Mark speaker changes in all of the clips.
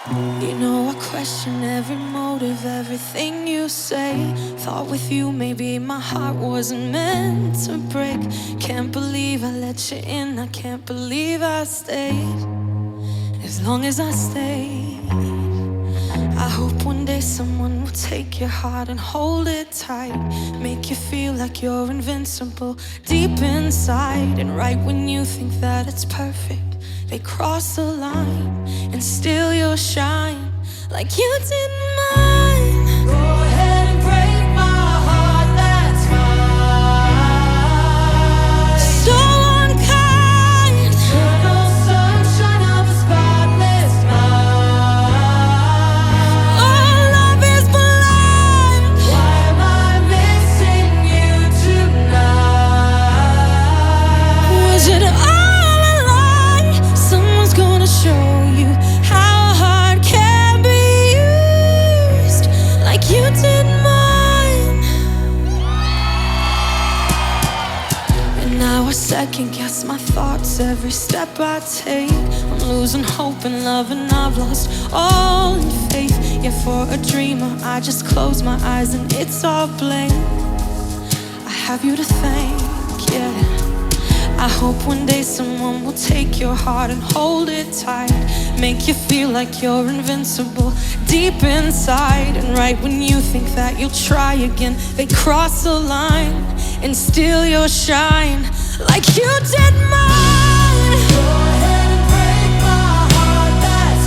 Speaker 1: You know I question every motive, everything you say. Thought with you maybe my heart wasn't meant to break. Can't believe I let you in, I can't believe I stayed. As long as I stayed, I hope one day someone will take your heart and hold it tight. Make you feel like you're invincible deep inside. And right when you think that it's perfect, they cross the line and steal your shine like you didn't mind. Go ahead and break my heart, that's fine. So unkind. Eternal sunshine of a spotless mind. All love is blind. Why am I missing you tonight? Was it all a lie? Someone's gonna show you how heart can be used like you did mine. And now I second guess my thoughts every step I take. I'm losing hope in love and I've lost all in faith. Yeah, for a dreamer I just close my eyes and it's all blank. I have you to thank, yeah. I hope one day someone will take your heart and hold it tight. Make you feel like you're invincible deep inside. And right when you think that you'll try again, they cross the line and steal your shine like you did mine. Go ahead and break my heart, that's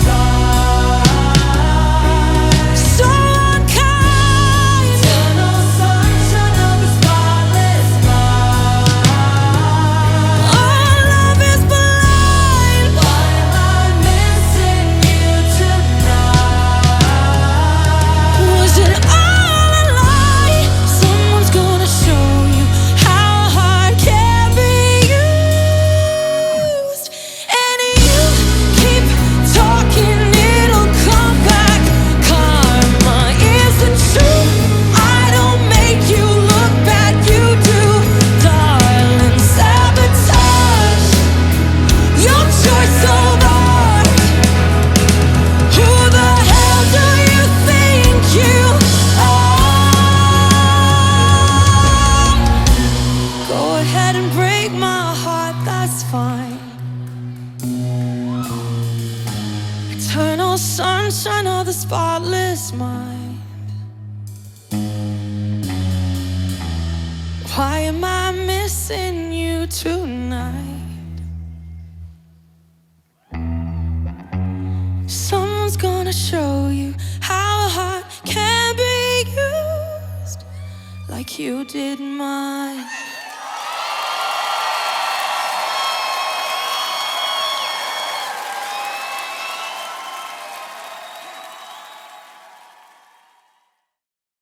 Speaker 1: fine. So unkind. Eternal sunshine of a spotless mind. All love is blind. Why am I missing you tonight? Was it all a lie? Someone's gonna show you how heart can be used. And you keep talking, it'll come back. Karma is the truth. I don't make you look bad, you do. Darling, sabotage your choice of art. Who the hell do you think you are? Go ahead and break my heart, that's fine. Eternal sunshine of the spotless mind. Why am I missing you tonight? Someone's gonna show you how a heart can be used like you did mine.